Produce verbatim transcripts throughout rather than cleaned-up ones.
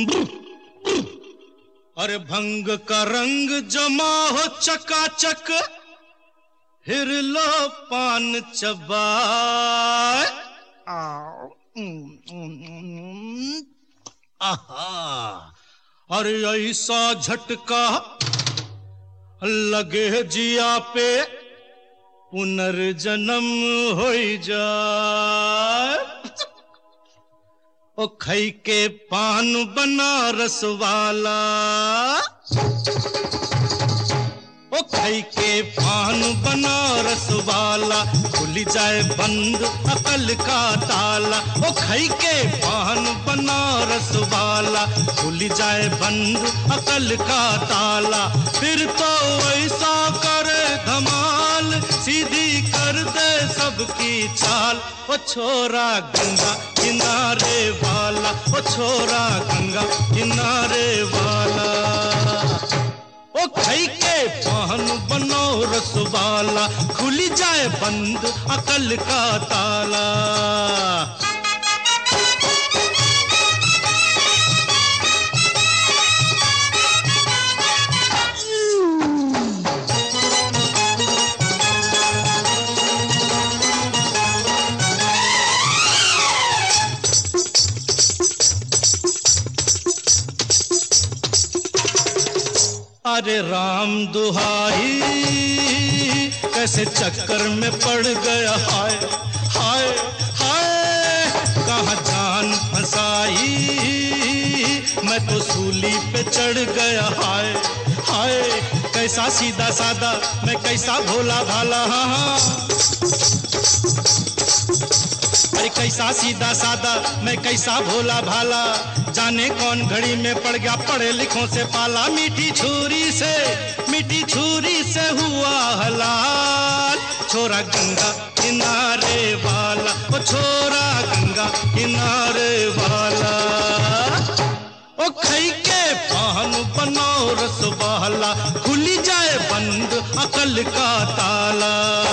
अरे भंग का रंग जमा हो चकाचक, फिर लो पान चबाए। आहा, अरे ऐसा झटका लगे जिया पे, पुनर्जन्म हो जाए। ओ खई के पान बनारस वाला, ओ खई के पान बनारस वाला, खुल जाए बंद अकल का ताला। ओ खई के पान बनारस वाला, खुल जाए बंद अकल का ताला। फिर तो ऐसा करे धमाल, सीधी कर दे सबकी चाल। ओ छोरा गंगा किनारे वाला, ओ छोरा गंगा किनारे वाला। ओ खई के पान बनारस वाला, खुल जाए बंद अकल का ताला। अरे राम दुहाई, कैसे चक्कर में पड़ गया, हाय हाय हाय। कहाँ जान फंसाई, मैं तो सूली पे चढ़ गया, हाय हाय। कैसा सीधा सादा, मैं कैसा भोला भाला, हाँ हाँ। अरे कैसा सीधा सादा, मैं कैसा भोला भाला। जाने कौन घड़ी में पड़ गया पढ़े लिखों से पाला। मीठी छुरी से, मीठी छुरी से हुआ हलाल। छोरा गंगा किनारे वाला, ओ छोरा गंगा किनारे वाला। ओ खई के पान बनारस वाला, खुली जाए बंद अकल का ताला।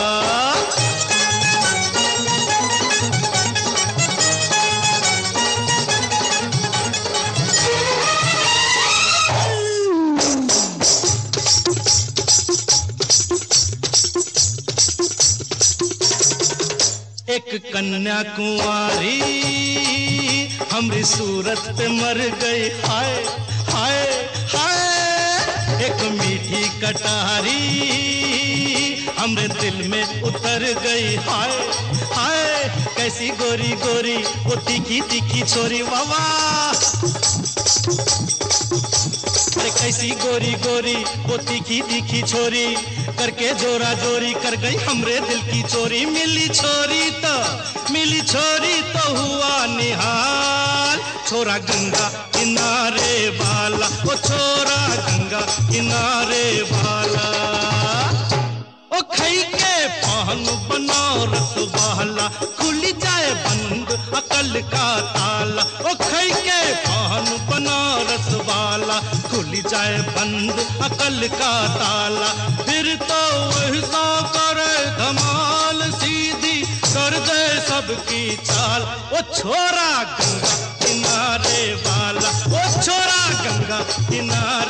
एक कन्या कुंवारी हमरी सूरत पे मर गई, हाय हाय हाय। एक मीठी कटारी हमरे दिल में उतर गई, हाय हाय। कैसी गोरी गोरी वो तीखी तीखी छोरी, वावा। अरे कैसी गोरी गोरी वो तीखी तीखी छोरी, करके जोरा जोरी कर गई हमरे दिल की चोरी। मिली छोरी तो, मिली छोरी तो हुआ निहाल। छोरा गंगा किनारे वाला, ओ छोरा गंगा किनारे वाला। ओ खई के पान बनारस वाला, खुल जाए बंद अकल का ताला। ओ खई के पान बनारस वाला, खुल जाए बंद अकल का ताला। फिर तो ऐसा करे धमाल, सीधी कर दे सबकी चाल। ओ छोरा गंगा किनारे वाला, ओ छोरा गंगा किनारे